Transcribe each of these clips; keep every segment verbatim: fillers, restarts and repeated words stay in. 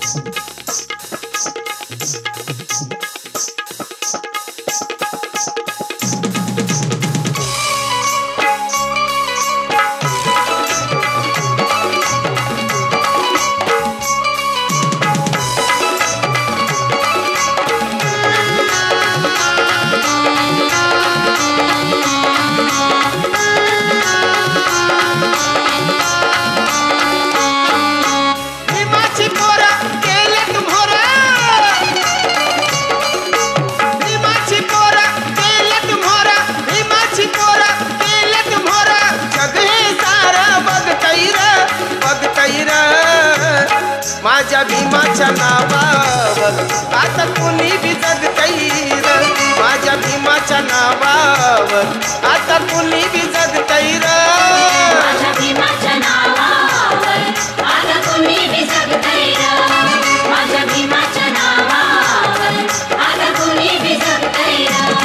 माझ्या भीमाच्या नावावर आता कोणी बी जगतय र, माझ्या भीमाच्या नावावर आता कोणी बी जगतय र, माझ्या भीमाच्या नावावर आता कोणी बी जगतय र, माझ्या भीमाच्या नावावर आता कोणी बी जगतय र.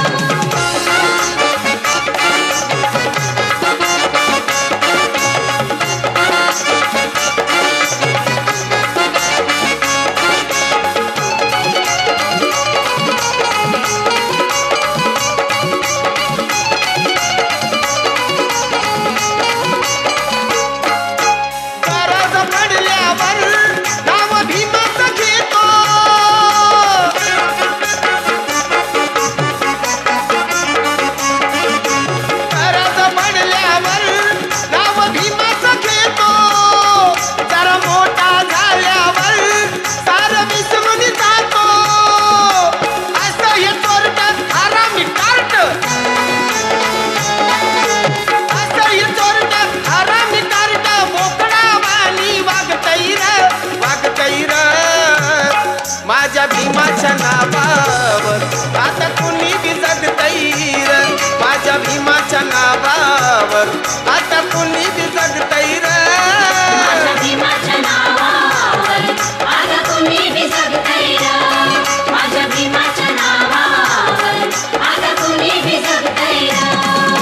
माझ्या भीमाच्या नावावर आता कोणी बी जगतय र, माझ्या भीमाच्या नावावर आता कोणी बी जगतय र, माझ्या भीमाच्या नावावर आता कोणी बी जगतय र, माझ्या भीमाच्या नावावर आता कोणी बी जगतय र.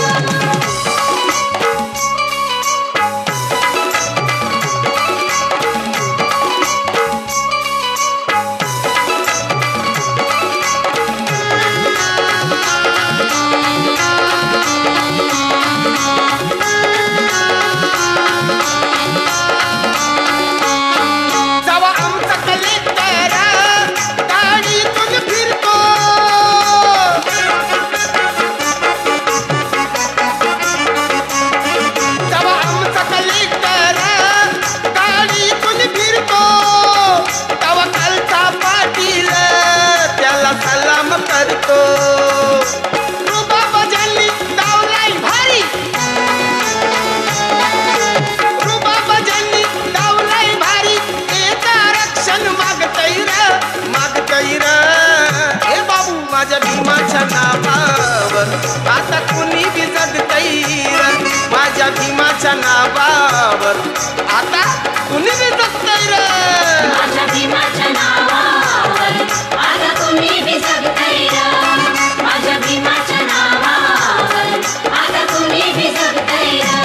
माझ्या भीमाच्या नावावर आता कोणी बी जगतय र, माझ्या भीमाच्या नावावर आता कोणी बी जगतय र, माझ्या भीमाच्या नावावर आता कोणी बी जगतय र, माझ्या भीमाच्या नावावर आता कोणी बी जगतय र.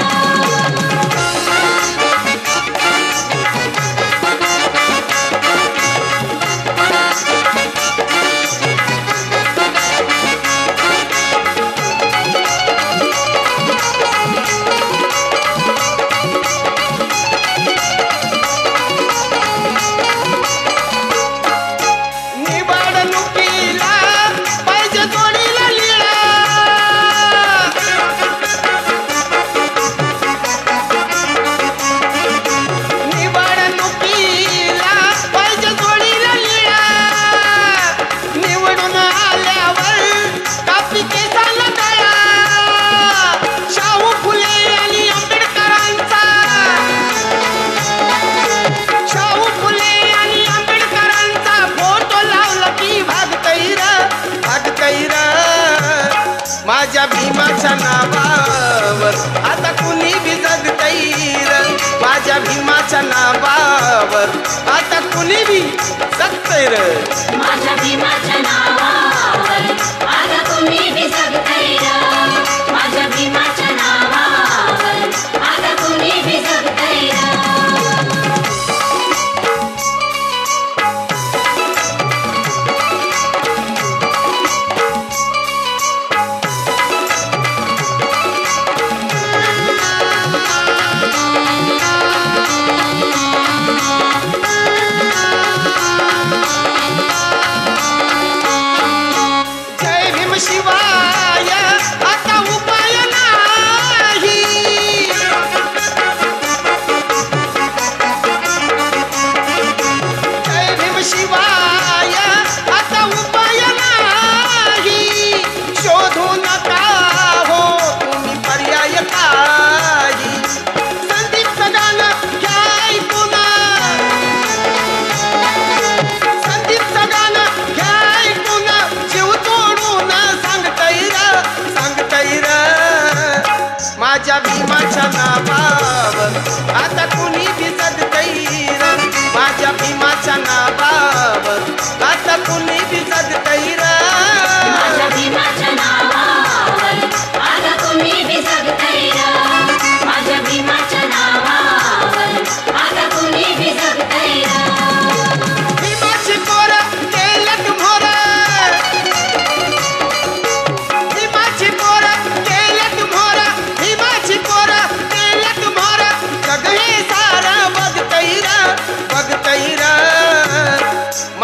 माझ्या भीमाच्या नावावर आता कोणी बी जगतय र, माझ्या भीमाच्या नावावर आता कोणी बी जगतय र, माझ्या भीमाच्या नावावर आता कोणी बी जगतय र, माझ्या भीमाच्या नावावर आता कोणी बी जगतय र.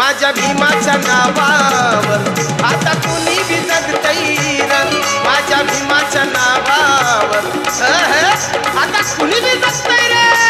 माझ्या भीमाच्या नावावर आता कुणी बी जगतय र माझ्या भीमाच्या नावावर अह, आता कुणी बी जगतय रे